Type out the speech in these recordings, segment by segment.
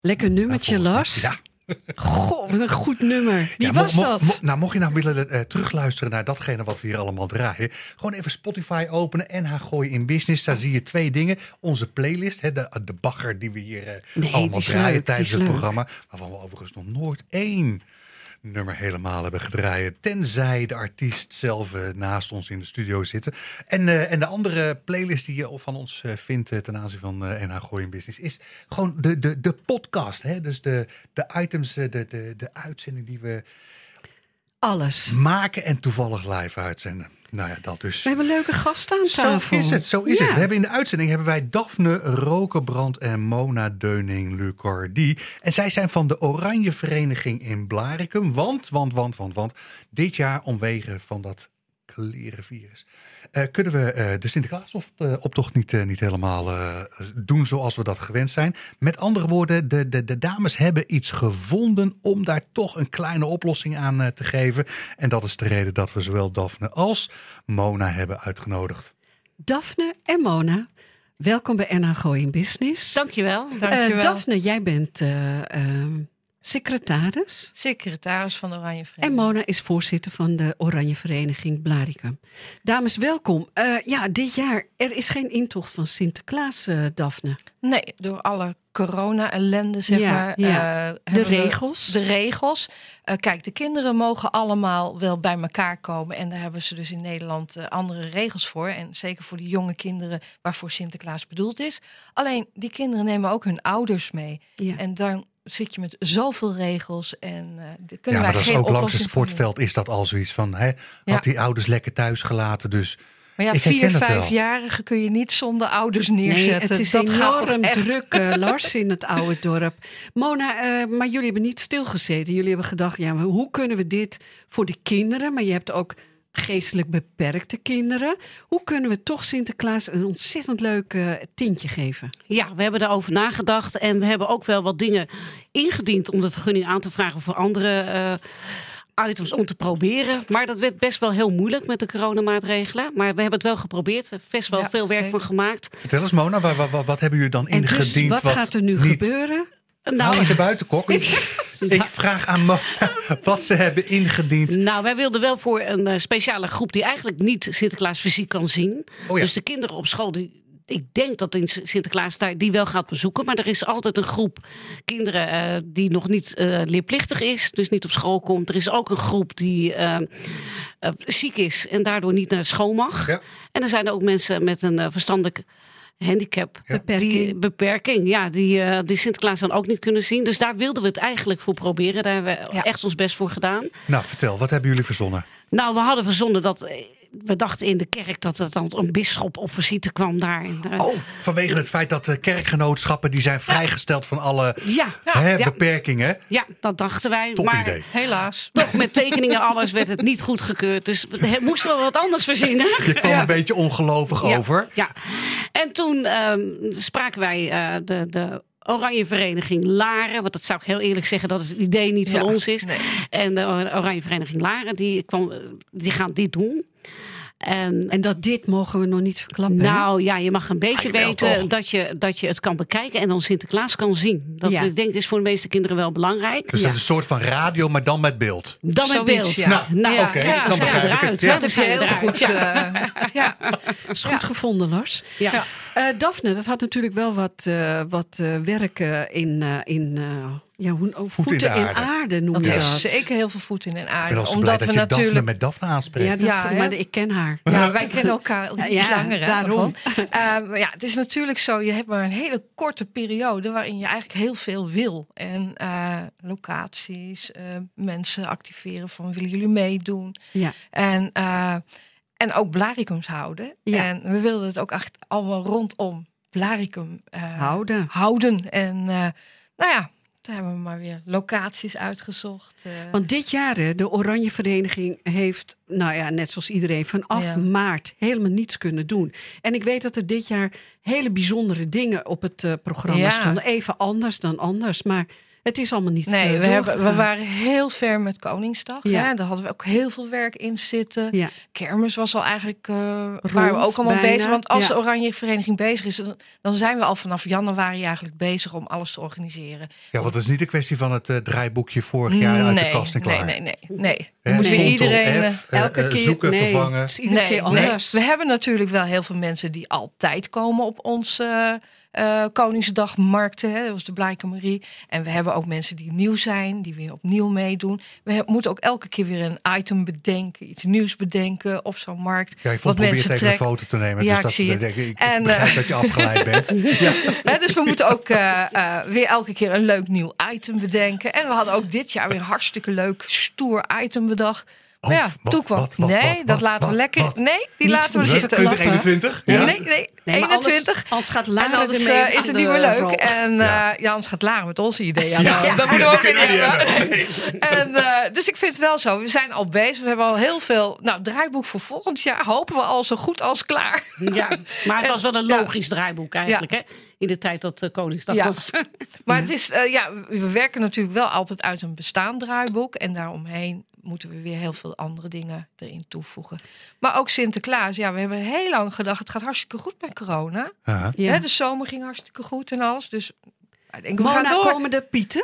Lekker nummertje, Lars. Ja. Goh, wat een goed nummer. Wie was dat? Mocht je nou willen terugluisteren naar datgene wat we hier allemaal draaien. Gewoon even Spotify openen en haar gooien in business. Daar zie je 2 dingen. Onze playlist, de bagger die we hier allemaal draaien tijdens het programma. Waarvan we overigens nog nooit 1 nummer helemaal hebben gedraaid. Tenzij de artiest zelf naast ons in de studio zitten. En de andere playlist die je van ons vindt ten aanzien van NH Gooi in Business is gewoon de podcast. Hè? Dus de items, de uitzending die we alles maken en toevallig live uitzenden. Nou ja, dat dus. We hebben leuke gasten aan tafel. Zo is het. We hebben in de uitzending Daphne Rokenbrand en Mona Deuning-Lucardi. En zij zijn van de Oranje Vereniging in Blaricum. Want dit jaar omwege van dat klerenvirus kunnen we de Sinterklaasoptocht niet helemaal doen zoals we dat gewend zijn. Met andere woorden, de dames hebben iets gevonden om daar toch een kleine oplossing aan te geven. En dat is de reden dat we zowel Daphne als Mona hebben uitgenodigd. Daphne en Mona, welkom bij NH Gooi in Business. Dankjewel. Daphne, jij bent secretaris. Secretaris van de Oranje Vereniging. En Mona is voorzitter van de Oranje Vereniging Blaricum. Dames, welkom. Dit jaar, er is geen intocht van Sinterklaas, Daphne. Nee, door alle corona-ellende, zeg maar. De regels. De regels. Kijk, de kinderen mogen allemaal wel bij elkaar komen. En daar hebben ze dus in Nederland andere regels voor. En zeker voor die jonge kinderen waarvoor Sinterklaas bedoeld is. Alleen, die kinderen nemen ook hun ouders mee. Ja. En dan zit je met zoveel regels en kunnen wij dat geen is ook langs het oplossing sportveld is dat al zoiets van, had die ouders lekker thuis gelaten, dus. Maar ja, 4-5-jarigen kun je niet zonder ouders neerzetten. Nee, het is dat enorm druk, Lars, in het oude dorp. Mona, maar jullie hebben niet stilgezeten. Jullie hebben gedacht, hoe kunnen we dit voor de kinderen? Maar je hebt ook geestelijk beperkte kinderen. Hoe kunnen we toch Sinterklaas een ontzettend leuk tintje geven? Ja, we hebben daarover nagedacht. En we hebben ook wel wat dingen ingediend om de vergunning aan te vragen voor andere items om te proberen. Maar dat werd best wel heel moeilijk met de coronamaatregelen. Maar we hebben het wel geprobeerd. We hebben best wel veel werk van gemaakt. Vertel eens, Mona, wat hebben jullie dan ingediend? Dus wat gaat er nu gebeuren? Nou, in de buitenkok. Ik vraag aan Mona wat ze hebben ingediend. Nou, wij wilden wel voor een speciale groep die eigenlijk niet Sinterklaas fysiek kan zien. Oh ja. Dus de kinderen op school, ik denk dat in Sinterklaas die wel gaat bezoeken. Maar er is altijd een groep kinderen die nog niet leerplichtig is. Dus niet op school komt. Er is ook een groep die ziek is en daardoor niet naar school mag. Ja. En er zijn ook mensen met een verstandelijk handicap, beperking, die Sinterklaas dan ook niet kunnen zien. Dus daar wilden we het eigenlijk voor proberen. Daar hebben we echt ons best voor gedaan. Nou, vertel, wat hebben jullie verzonnen? Nou, we hadden verzonnen dat we dachten in de kerk dat er dan een bisschop op visite kwam daar. Vanwege het feit dat de kerkgenootschappen die zijn vrijgesteld van alle beperkingen. Ja, dat dachten wij. Top maar idee. Helaas, toch met tekeningen alles werd het niet goedgekeurd. Dus we moesten wel wat anders verzinnen. Je kwam een beetje ongelovig over. Ja, en toen spraken wij de Oranje Vereniging Laren, want dat zou ik heel eerlijk zeggen dat het idee niet van ons is. Nee. En de Oranje Vereniging Laren, die gaan dit doen. En dit mogen we nog niet verklappen. Nou ja, je mag een beetje weten dat je het kan bekijken en dan Sinterklaas kan zien. Dat ik denk is voor de meeste kinderen wel belangrijk. Dus dat is een soort van radio, maar dan met beeld. Dan met beeld. Ja. Nou, oké. Dan begrijp ik het. Dat is heel goed. Is goed gevonden, Lars. Ja. Daphne, dat had natuurlijk wel wat werk voeten in aarde noem je dat. Dat heeft zeker heel veel voeten in aarde. Ik ben omdat blij dat je Daphne met Daphne aanspreekt. Maar ik ken haar. Ja, wij kennen elkaar iets langer. Daarom. Het is natuurlijk zo, je hebt maar een hele korte periode waarin je eigenlijk heel veel wil. En locaties, mensen activeren van willen jullie meedoen. Ja. En ook Blaricums houden. Ja. En we wilden het ook echt allemaal rondom Blaricum houden. En daar hebben we maar weer locaties uitgezocht. Want dit jaar, de Oranje Vereniging heeft, net zoals iedereen, vanaf maart helemaal niets kunnen doen. En ik weet dat er dit jaar hele bijzondere dingen op het programma stonden. Even anders dan anders, maar Het is allemaal niet Nee, we waren heel ver met Koningsdag. Ja. Hè? Daar hadden we ook heel veel werk in zitten. Ja. Kermis was al eigenlijk, waren we ook allemaal bijna. bezig. Want als de Oranje Vereniging bezig is, dan zijn we al vanaf januari eigenlijk bezig om alles te organiseren. Ja, want het is niet een kwestie van het draaiboekje vorig jaar uit de kast en klaar. Nee. Moet weer iedereen elke keer zoeken, vervangen. Het is iedere keer anders. We hebben natuurlijk wel heel veel mensen die altijd komen op onze Koningsdagmarkten. Hè? Dat was de Blijke Marie. En we hebben ook mensen die nieuw zijn, die weer opnieuw meedoen. We moeten ook elke keer weer een item bedenken, iets nieuws bedenken op zo'n markt. Ja, ik probeer tegen een foto te nemen. Ja, dus ik en, begrijp dat je afgeleid bent. Ja. Dus we moeten ook weer elke keer een leuk nieuw item bedenken. En we hadden ook dit jaar weer een hartstikke leuk, stoer item bedacht. Maar ja, toen kwam. Dat laten we lekker. Nee, die laten we zitten. 2021? Ja? Nee, 21. Als gaat Lara en anders is het niet meer leuk. En anders gaat Lara met onze ideeën aan. Ja. Dat moeten we ook in hebben. Dus ik vind het wel zo. We zijn al bezig. We hebben al heel veel. Nou, draaiboek voor volgend jaar hopen we al zo goed als klaar. Ja, maar het was wel een logisch draaiboek eigenlijk, hè? In de tijd dat Koningsdag was. Maar het is, we werken natuurlijk wel altijd uit een bestaand draaiboek. En daaromheen moeten we weer heel veel andere dingen erin toevoegen. Maar ook Sinterklaas. Ja, we hebben heel lang gedacht, het gaat hartstikke goed met corona. Ja. De zomer ging hartstikke goed en alles. Dus ik denk, we Mona, gaan door. komen de pieten?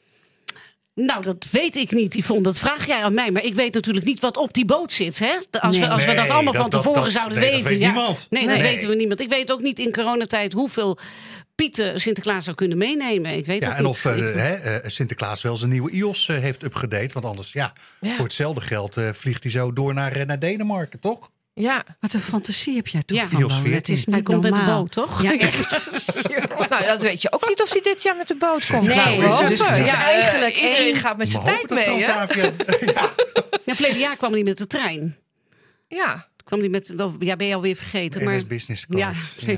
Nou, dat weet ik niet, Yvonne. Dat vraag jij aan mij. Maar ik weet natuurlijk niet wat op die boot zit. Hè? Als we dat allemaal van tevoren zouden weten. Dat weet niemand. Nee, dat weten we niemand. Ik weet ook niet in coronatijd hoeveel Pieten Sinterklaas zou kunnen meenemen. Ik weet het en niet. of Sinterklaas wel zijn nieuwe iOS heeft upgedate. Want anders, voor hetzelfde geld vliegt hij zo door naar Denemarken, toch? Ja. Wat een fantasie heb jij toch van? iOS 14. Het is niet Hij komt normaal. met de boot, toch? Ja, echt. Nou, dat weet je ook niet of hij dit jaar met de boot komt. Nee, dus eigenlijk iedereen gaat met zijn tijd mee. Ja, verleden jaar kwam hij met de trein. Ja. Kwam die met, ben je alweer vergeten. Maar Business Card.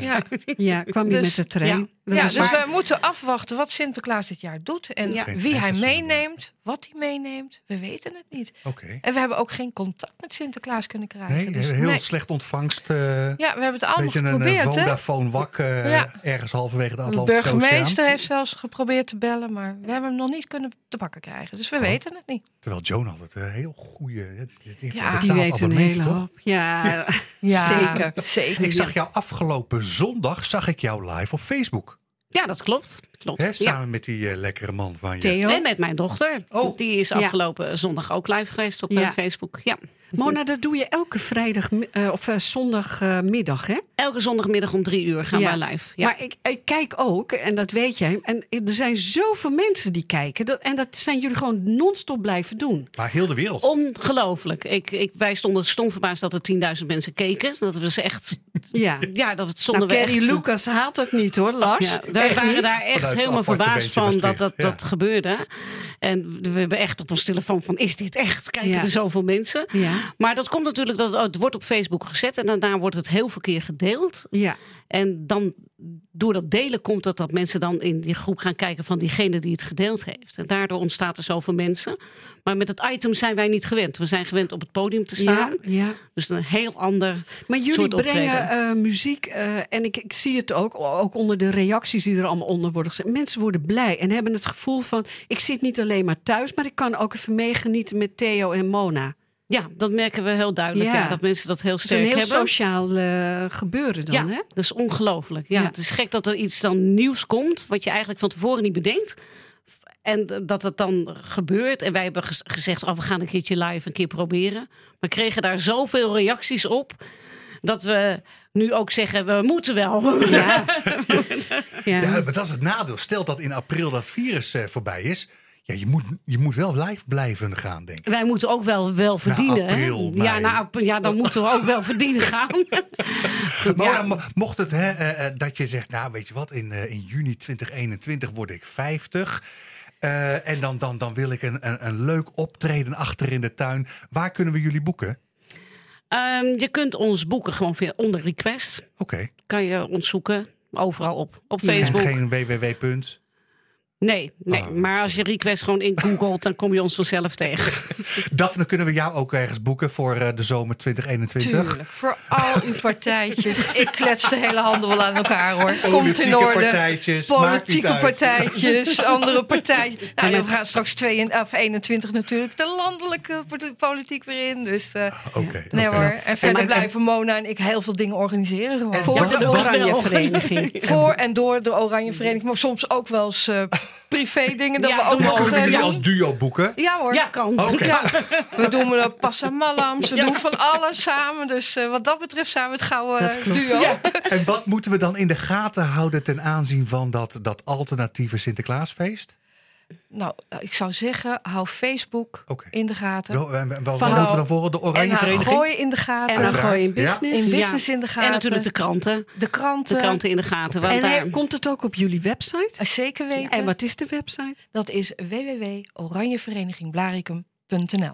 Ja, kwam je met de trein. Dus we moeten afwachten wat Sinterklaas dit jaar doet. En wie hij meeneemt, wat hij meeneemt. We weten het niet. En we hebben ook geen contact met Sinterklaas kunnen krijgen. Nee, dus, heel slecht ontvangst. We hebben het allemaal beetje geprobeerd. Een Vodafone-wak ergens halverwege de Atlantische De Oceaan. burgemeester heeft zelfs geprobeerd te bellen. Maar we hebben hem nog niet kunnen te pakken krijgen. Dus we weten het niet. Terwijl Joan altijd een heel goede... die weet een hele hoop. Ja, zeker. Ik zag jou afgelopen zondag live op Facebook. Ja, dat klopt. Samen met die lekkere man van je. Theo. En met mijn dochter. Die is afgelopen zondag ook live geweest op Facebook. Ja. Mona, dat doe je elke vrijdag of zondagmiddag, hè? Elke zondagmiddag om 3 uur gaan wij live. Ja. Maar ik kijk ook, en dat weet jij. En er zijn zoveel mensen die kijken. En dat zijn jullie gewoon non-stop blijven doen. Maar heel de wereld. Ongelooflijk. Wij stonden stom verbaasd dat er 10.000 mensen keken. Dat was echt... Ja, dat het stonden we echt... Kerry Lucas haalt het niet, hoor, Lars. Ja, wij waren daar echt helemaal verbaasd van dat gebeurde. En we hebben echt op ons telefoon van, is dit echt? Kijken er zoveel mensen? Ja. Maar dat komt natuurlijk dat het wordt op Facebook gezet en daarna wordt het heel veel keer gedeeld. Ja. En dan door dat delen komt dat mensen dan in die groep gaan kijken van diegene die het gedeeld heeft. En daardoor ontstaat er zoveel mensen. Maar met het item zijn wij niet gewend. We zijn gewend op het podium te staan. Ja. Dus een heel ander Maar jullie soort brengen muziek en ik zie het ook onder de reacties die er allemaal onder worden gezet. Mensen worden blij en hebben het gevoel van, ik zit niet alleen maar thuis, maar ik kan ook even meegenieten met Theo en Mona. Ja, dat merken we heel duidelijk. Ja, dat mensen dat heel sterk hebben. Het is een heel sociaal gebeuren dan, hè? Dat is ongelooflijk. Ja, het is gek dat er iets dan nieuws komt, wat je eigenlijk van tevoren niet bedenkt. En dat het dan gebeurt. En wij hebben gezegd, we gaan een keertje live een keer proberen. We kregen daar zoveel reacties op, dat we nu ook zeggen, we moeten wel. Ja, maar dat is het nadeel. Stel dat in april dat virus voorbij is. Ja, je moet wel live blijven gaan, denk ik. Wij moeten ook wel verdienen. April, dan moeten we ook wel verdienen gaan. Maar mocht het dat je zegt, nou weet je wat, in juni 2021 word ik 50. En dan wil ik een leuk optreden achter in de tuin. Waar kunnen we jullie boeken? Je kunt ons boeken gewoon via onder request. Oké. Kan je ons zoeken, overal op Facebook. Geen www. Nee. Maar als je request gewoon ingoogelt, dan kom je ons vanzelf tegen. Daphne, kunnen we jou ook ergens boeken voor de zomer 2021? Tuurlijk, voor al uw partijtjes. Ik klets de hele handen wel aan elkaar, hoor. Komt Politieke in orde. partijtjes, Politieke maakt niet uit. partijtjes, andere partijtjes. Nou, we gaan straks 21 natuurlijk de landelijke politiek weer in. Dus nee hoor. En verder blijven Mona en ik heel veel dingen organiseren. Gewoon. Voor de Oranje Vereniging. Voor en door de Oranje Vereniging. Maar soms ook wel eens privé dingen. Dat Ja, we ook nog Kunnen jullie doen. als duo boeken? Ja hoor. Ja, kan. Oké. Ja, we doen passamalams, we doen van alles samen. Dus wat dat betreft zijn we het gouden duo. Ja. En wat moeten we dan in de gaten houden ten aanzien van dat alternatieve Sinterklaasfeest? Nou, ik zou zeggen, hou Facebook in de gaten. Wat moeten we dan voor? De Oranje Vereniging? Gooi in de gaten. En dan gooi je in business. In business in de gaten. En natuurlijk de kranten. De kranten. De kranten in de gaten. Want En komt het ook op jullie website? Zeker weten. En wat is de website? Dat is www.oranjeverenigingblarikum.nl.